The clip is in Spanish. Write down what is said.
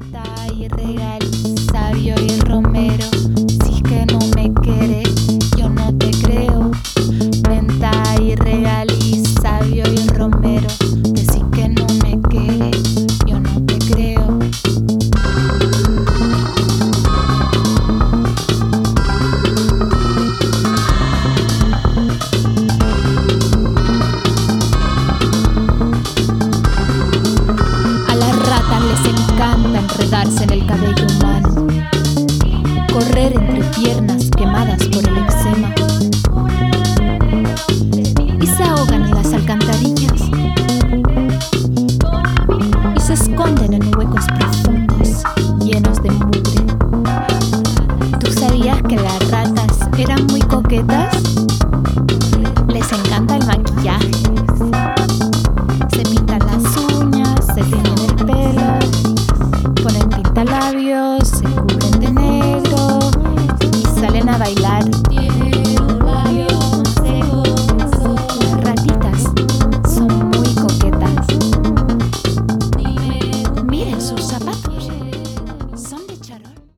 Menta y regaliz, sabio y romero. Si es que no me querés, yo no te creo. Menta y regaliz, sabio y romero. Decís que no me querés, yo no te creo. A las ratas les encanta enredarse en el cabello humano, correr entre piernas quemadas por el eczema, y se ahogan en las alcantarillas y se esconden en huecos profundos llenos de mugre. ¿Tú sabías que las ratas eran muy coquetas? Les encanta el maquillaje. Se pintan las uñas, se tiñen el pelo, ponen pintalabios, se cubren de negro y salen a bailar